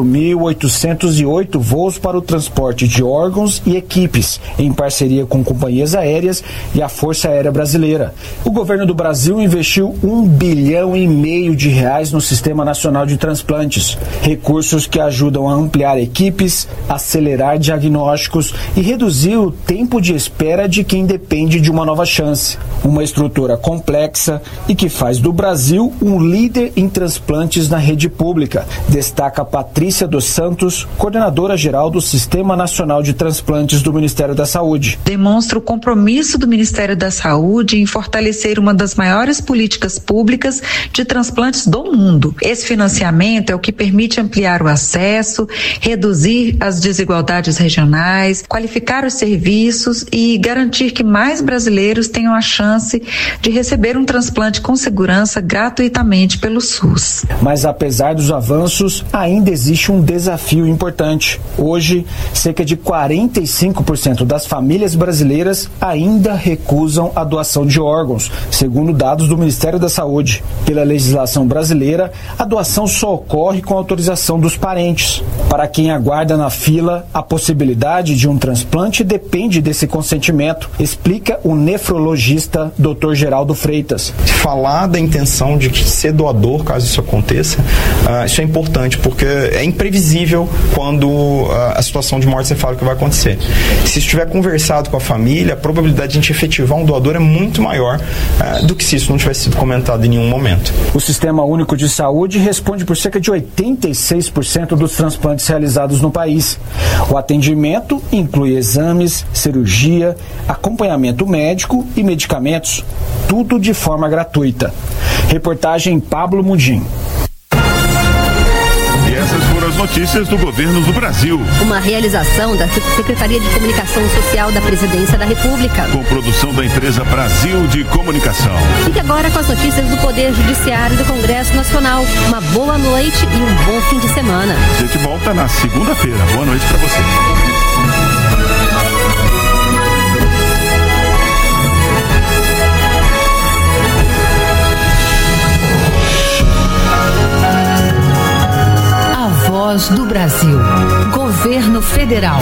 4.808 voos para o transporte de órgãos e equipes, em parceria com companhias aéreas e a Força Aérea Brasileira. O governo do Brasil investiu R$1,5 bilhão no Sistema Nacional de Transplantes, recursos que ajudam a ampliar equipes, acelerar diagnósticos e reduzir o tempo de espera de quem depende de uma nova chance. Uma estrutura complexa e que faz do Brasil um líder em transplantes na rede pública, destaca Patrícia dos Santos, coordenadora geral do Sistema Nacional de Transplantes do Ministério da Saúde. Demonstra o compromisso do Ministério da Saúde em fortalecer uma das maiores políticas públicas de transplantes do mundo. Esse financiamento é o que permite ampliar o acesso, reduzir as desigualdades regionais, qualificar os serviços e garantir que mais brasileiros tenham a chance de receber um transplante com segurança gratuitamente pelo SUS. Mas apesar dos avanços, ainda existe um desafio importante. Hoje, cerca de 45% das famílias brasileiras ainda recusam a doação de órgãos, segundo dados do Ministério da Saúde. Pela legislação brasileira, a doação só ocorre com autorização dos parentes. Para quem aguarda na fila, a possibilidade de um transplante depende desse consentimento, explica o nefrologista Dr. Geraldo Freitas. Falar da intenção de ser doador, caso isso aconteça, isso é importante, porque é imprevisível quando a situação de morte cefálica vai acontecer. Se estiver conversado com a família, a probabilidade de a gente efetivar um doador é muito maior do que se isso não tivesse sido comentado em nenhum momento. O Sistema Único de Saúde responde por cerca de 86% dos transplantes realizados no país. O atendimento inclui exames, cirurgia, acompanhamento médico e medicamentos, tudo de forma gratuita. Reportagem Pablo Mundim. E essas foram as notícias do governo do Brasil. Uma realização da Secretaria de Comunicação Social da Presidência da República. Com produção da empresa Brasil de Comunicação. Fique agora com as notícias do Poder Judiciário do Congresso Nacional. Uma boa noite e um bom fim de semana. A gente volta na segunda-feira. Boa noite para você. Voz do Brasil. Governo Federal.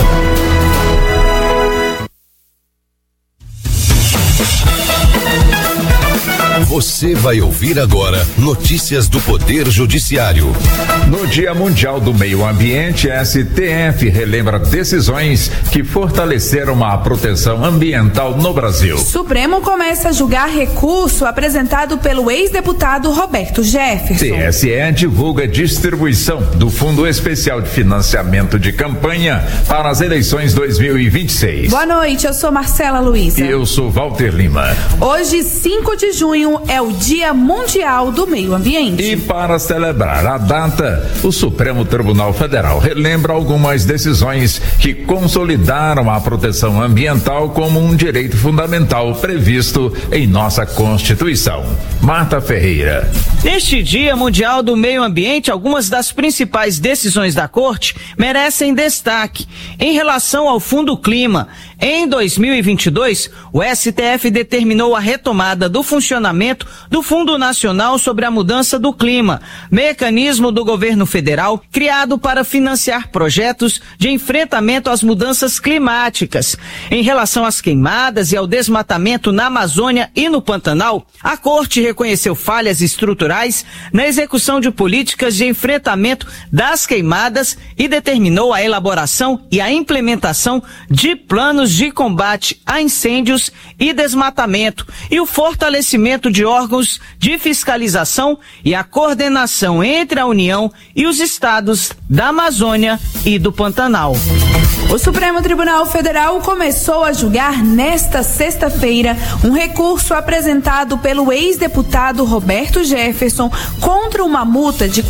Você vai ouvir agora notícias do Poder Judiciário. No Dia Mundial do Meio Ambiente, a STF relembra decisões que fortaleceram a proteção ambiental no Brasil. Supremo começa a julgar recurso apresentado pelo ex-deputado Roberto Jefferson. TSE divulga distribuição do Fundo Especial de Financiamento de Campanha para as eleições 2026. Boa noite, eu sou Marcela Luiza. E eu sou Walter Lima. Hoje, 5 de junho, é o Dia Mundial do Meio Ambiente. E para celebrar a data, o Supremo Tribunal Federal relembra algumas decisões que consolidaram a proteção ambiental como um direito fundamental previsto em nossa Constituição. Marta Ferreira. Neste Dia Mundial do Meio Ambiente, algumas das principais decisões da Corte merecem destaque. Em relação ao Fundo Clima, Em 2022, o STF determinou a retomada do funcionamento do Fundo Nacional sobre a Mudança do Clima, mecanismo do governo federal criado para financiar projetos de enfrentamento às mudanças climáticas. Em relação às queimadas e ao desmatamento na Amazônia e no Pantanal, a Corte reconheceu falhas estruturais na execução de políticas de enfrentamento das queimadas e determinou a elaboração e a implementação de planos de combate a incêndios e desmatamento e o fortalecimento de órgãos de fiscalização e a coordenação entre a União e os estados da Amazônia e do Pantanal. O Supremo Tribunal Federal começou a julgar nesta sexta-feira um recurso apresentado pelo ex-deputado Roberto Jefferson contra uma multa de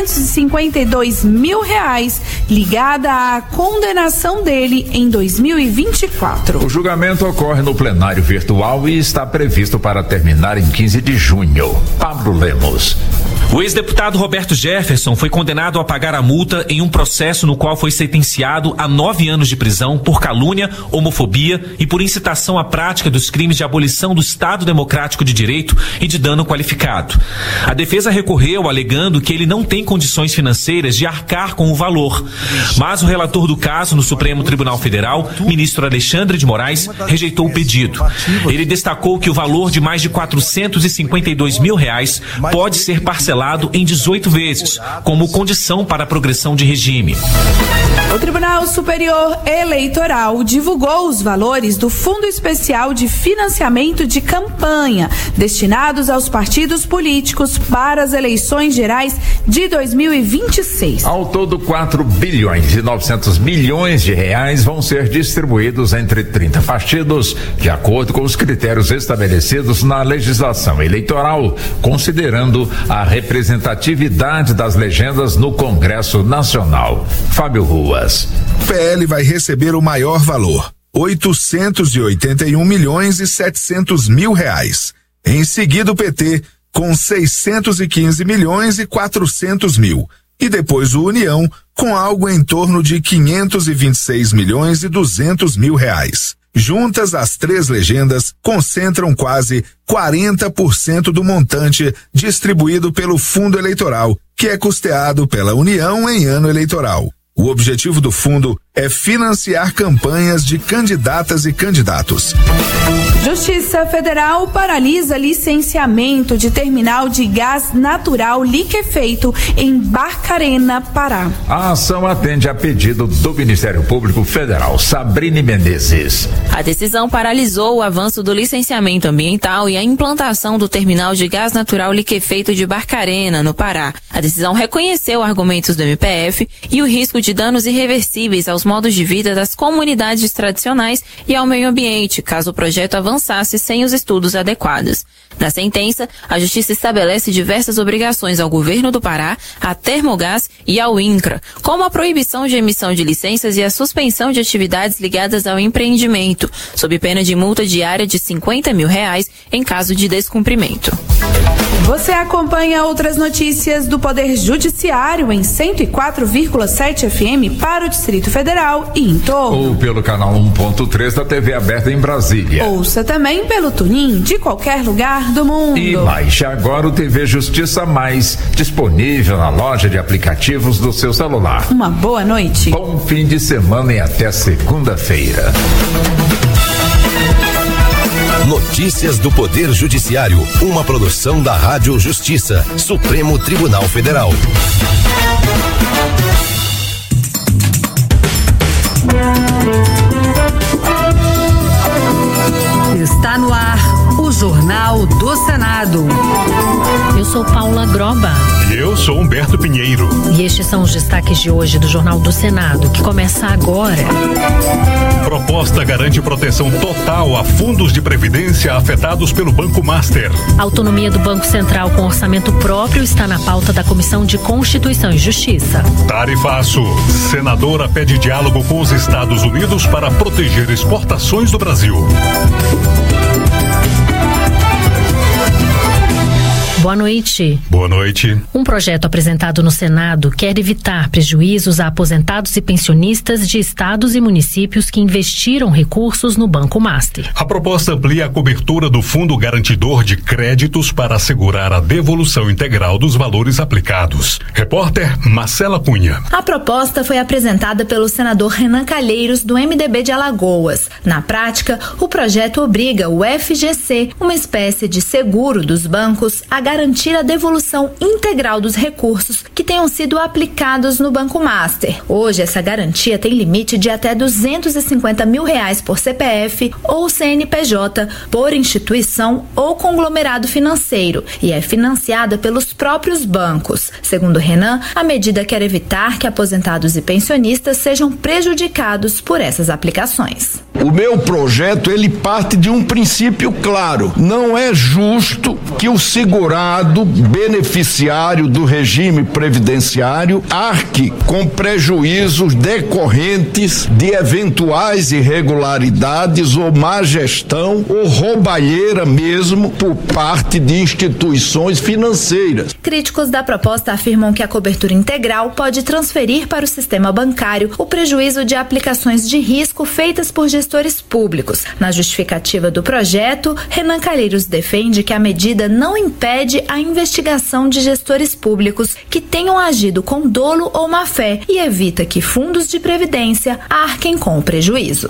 R$452 mil ligada à condenação dele em 2024. O julgamento ocorre no plenário virtual e está previsto para terminar em 15 de junho. Pablo Lemos. O ex-deputado Roberto Jefferson foi condenado a pagar a multa em um processo no qual foi sentenciado a 9 anos de prisão por calúnia, homofobia e por incitação à prática dos crimes de abolição do Estado Democrático de Direito e de dano qualificado. A defesa recorreu alegando que ele não tem condições financeiras de arcar com o valor. Mas o relator do caso no Supremo Tribunal Federal, ministro Alexandre de Moraes, rejeitou o pedido. Ele destacou que o valor de mais de R$452 mil pode ser parcelado em 18 vezes, como condição para a progressão de regime. O Tribunal Superior Eleitoral divulgou os valores do Fundo Especial de Financiamento de Campanha, destinados aos partidos políticos para as eleições gerais de 2026. Ao todo, 4 bilhões e 900 milhões de reais vão ser distribuídos entre 30 partidos, de acordo com os critérios estabelecidos na legislação eleitoral, considerando a representatividade das legendas no Congresso Nacional. Fábio Ruas. O PL vai receber o maior valor, 881 milhões e 700 mil reais. Em seguida o PT, com 615 milhões e 400 mil. E depois o União, com algo em torno de 526 milhões e 200 mil reais. Juntas, as três legendas concentram quase 40% do montante distribuído pelo fundo eleitoral, que é custeado pela União em ano eleitoral. O objetivo do fundo é financiar campanhas de candidatas e candidatos. Justiça Federal paralisa licenciamento de terminal de gás natural liquefeito em Barcarena, Pará. A ação atende a pedido do Ministério Público Federal. Sabrine Menezes. A decisão paralisou o avanço do licenciamento ambiental e a implantação do terminal de gás natural liquefeito de Barcarena, no Pará. A decisão reconheceu argumentos do MPF e o risco de danos irreversíveis aos modos de vida das comunidades tradicionais e ao meio ambiente, caso o projeto avançasse sem os estudos adequados. Na sentença, a Justiça estabelece diversas obrigações ao governo do Pará, à Termogás e ao INCRA, como a proibição de emissão de licenças e a suspensão de atividades ligadas ao empreendimento, sob pena de multa diária de R$50 mil em caso de descumprimento. Você acompanha outras notícias do Poder Judiciário em 104,7 FM para o Distrito Federal e em torno. Ou pelo canal 1.3 da TV aberta em Brasília. Ouça também pelo TuneIn de qualquer lugar do mundo. E baixe agora o TV Justiça Mais, disponível na loja de aplicativos do seu celular. Uma boa noite. Bom fim de semana e até segunda-feira. Notícias do Poder Judiciário, uma produção da Rádio Justiça, Supremo Tribunal Federal. Está no ar o Jornal do Senado. Eu sou Paula Groba. E eu sou Humberto Pinheiro. E estes são os destaques de hoje do Jornal do Senado, que começa agora. Proposta garante proteção total a fundos de previdência afetados pelo Banco Master. A autonomia do Banco Central com orçamento próprio está na pauta da Comissão de Constituição e Justiça. Tarifaço. Senadora pede diálogo com os Estados Unidos para proteger exportações do Brasil. Boa boa noite. Boa noite. Um projeto apresentado no Senado quer evitar prejuízos a aposentados e pensionistas de estados e municípios que investiram recursos no Banco Master. A proposta amplia a cobertura do Fundo Garantidor de Créditos para assegurar a devolução integral dos valores aplicados. Repórter Marcela Cunha. A proposta foi apresentada pelo senador Renan Calheiros, do MDB de Alagoas. Na prática, o projeto obriga o FGC, uma espécie de seguro dos bancos, a garantir a devolução integral dos recursos que tenham sido aplicados no Banco Master. Hoje, essa garantia tem limite de até R$250 mil por CPF ou CNPJ, por instituição ou conglomerado financeiro, e é financiada pelos próprios bancos. Segundo Renan, a medida quer evitar que aposentados e pensionistas sejam prejudicados por essas aplicações. O meu projeto, ele parte de um princípio claro. Não é justo que o segurado, beneficiário do regime previdenciário, arque com prejuízos decorrentes de eventuais irregularidades ou má gestão ou roubalheira mesmo por parte de instituições financeiras. Críticos da proposta afirmam que a cobertura integral pode transferir para o sistema bancário o prejuízo de aplicações de risco feitas por gestores públicos. Na justificativa do projeto, Renan Calheiros defende que a medida não impede a investigação de gestores públicos que tenham agido com dolo ou má-fé e evita que fundos de previdência arquem com o prejuízo.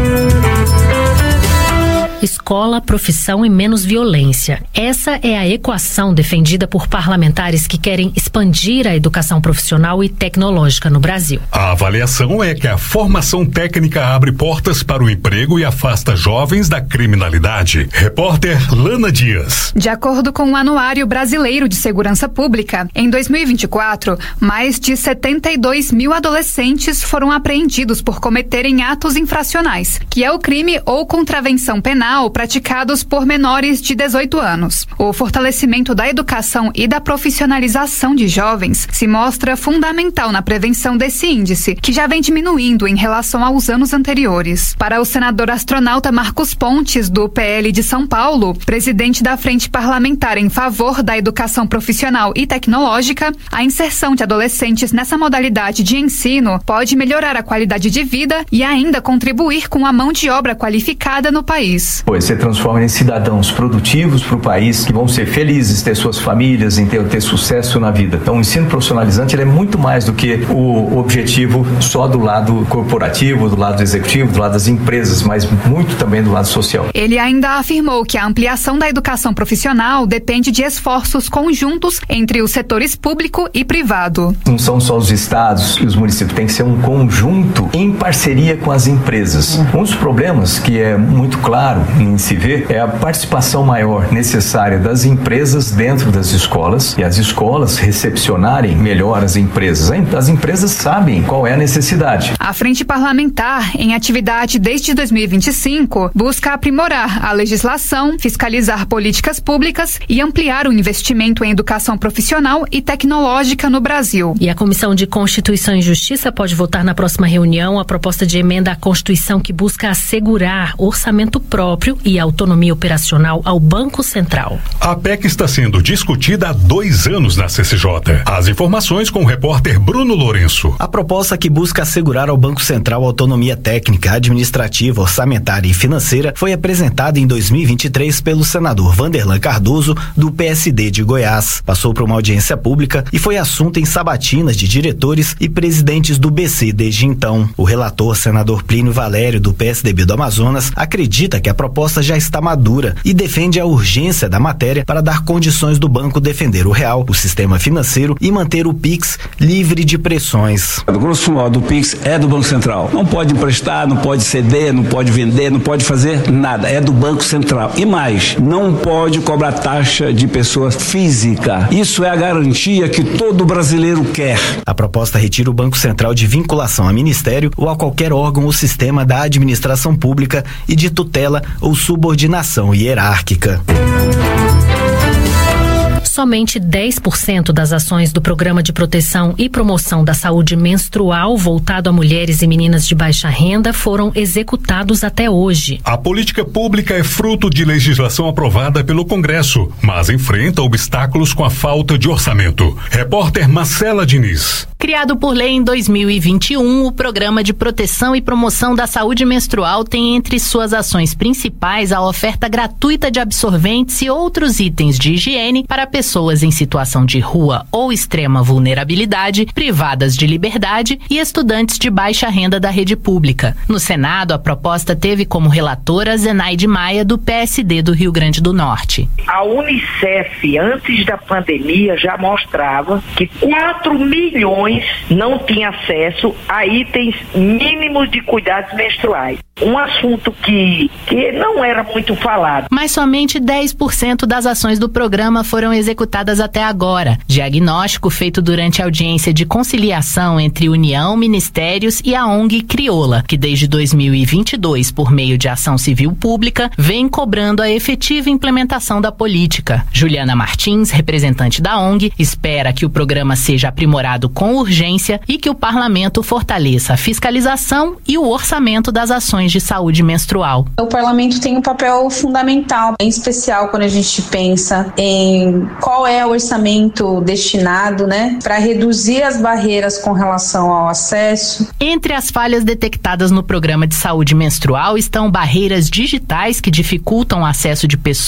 Escola, profissão e menos violência. Essa é a equação defendida por parlamentares que querem expandir a educação profissional e tecnológica no Brasil. A avaliação é que a formação técnica abre portas para o emprego e afasta jovens da criminalidade. Repórter Lana Dias. De acordo com o Anuário Brasileiro de Segurança Pública, em 2024, mais de 72 mil adolescentes foram apreendidos por cometerem atos infracionais, que é o crime ou contravenção penal praticados por menores de 18 anos. O fortalecimento da educação e da profissionalização de jovens se mostra fundamental na prevenção desse índice, que já vem diminuindo em relação aos anos anteriores. Para o senador astronauta Marcos Pontes, do PL de São Paulo, presidente da Frente Parlamentar em favor da educação profissional e tecnológica, a inserção de adolescentes nessa modalidade de ensino pode melhorar a qualidade de vida e ainda contribuir com a mão de obra qualificada no país. Você transforma em cidadãos produtivos para o país, que vão ser felizes, ter suas famílias, em ter sucesso na vida. Então, o ensino profissionalizante ele é muito mais do que o objetivo só do lado corporativo, do lado executivo, do lado das empresas, mas muito também do lado social. Ele ainda afirmou que a ampliação da educação profissional depende de esforços conjuntos entre os setores público e privado. Não são só os estados e os municípios, tem que ser um conjunto em parceria com as empresas. Um dos problemas que é muito claro em se ver é a participação maior necessária das empresas dentro das escolas e as escolas recepcionarem melhor as empresas. As empresas sabem qual é a necessidade. A Frente Parlamentar, em atividade desde 2025, busca aprimorar a legislação, fiscalizar políticas públicas e ampliar o investimento em educação profissional e tecnológica no Brasil. E a Comissão de Constituição e Justiça pode votar na próxima reunião a proposta de emenda à Constituição que busca assegurar orçamento próprio e autonomia operacional ao Banco Central. A PEC está sendo discutida há 2 anos na CCJ. As informações com o repórter Bruno Lourenço. A proposta que busca assegurar ao Banco Central autonomia técnica, administrativa, orçamentária e financeira foi apresentada em 2023 pelo senador Vanderlan Cardoso, do PSD de Goiás. Passou por uma audiência pública e foi assunto em sabatinas de diretores e presidentes do BC desde então. O relator, senador Plínio Valério, do PSDB do Amazonas, acredita que a proposta já está madura e defende a urgência da matéria para dar condições do banco defender o real, o sistema financeiro e manter o PIX livre de pressões. Grosso modo, o PIX é do Banco Central. Não pode emprestar, não pode ceder, não pode vender, não pode fazer nada. É do Banco Central. E mais, não pode cobrar taxa de pessoa física. Isso é a garantia que todo brasileiro quer. A proposta retira o Banco Central de vinculação a ministério ou a qualquer órgão ou sistema da administração pública e de tutela ou subordinação hierárquica. Somente 10% das ações do Programa de Proteção e Promoção da Saúde Menstrual voltado a mulheres e meninas de baixa renda foram executados até hoje. A política pública é fruto de legislação aprovada pelo Congresso, mas enfrenta obstáculos com a falta de orçamento. Repórter Marcela Diniz. Criado por lei em 2021, o Programa de Proteção e Promoção da Saúde Menstrual tem entre suas ações principais a oferta gratuita de absorventes e outros itens de higiene para pessoas em situação de rua ou extrema vulnerabilidade, privadas de liberdade e estudantes de baixa renda da rede pública. No Senado, a proposta teve como relatora Zenaide Maia, do PSD do Rio Grande do Norte. A Unicef, antes da pandemia, já mostrava que 4 milhões não tinham acesso a itens mínimos de cuidados menstruais. Um assunto que não era muito falado. Mas somente 10% das ações do programa foram executadas até agora. Diagnóstico feito durante a audiência de conciliação entre União, Ministérios e a ONG Crioula, que desde 2022, por meio de ação civil pública, vem cobrando a efetiva implementação da política. Juliana Martins, representante da ONG, espera que o programa seja aprimorado com urgência e que o parlamento fortaleça a fiscalização e o orçamento das ações de saúde menstrual. O parlamento tem um papel fundamental, em especial quando a gente pensa em qual é o orçamento destinado, para reduzir as barreiras com relação ao acesso. Entre as falhas detectadas no programa de saúde menstrual estão barreiras digitais que dificultam o acesso de pessoas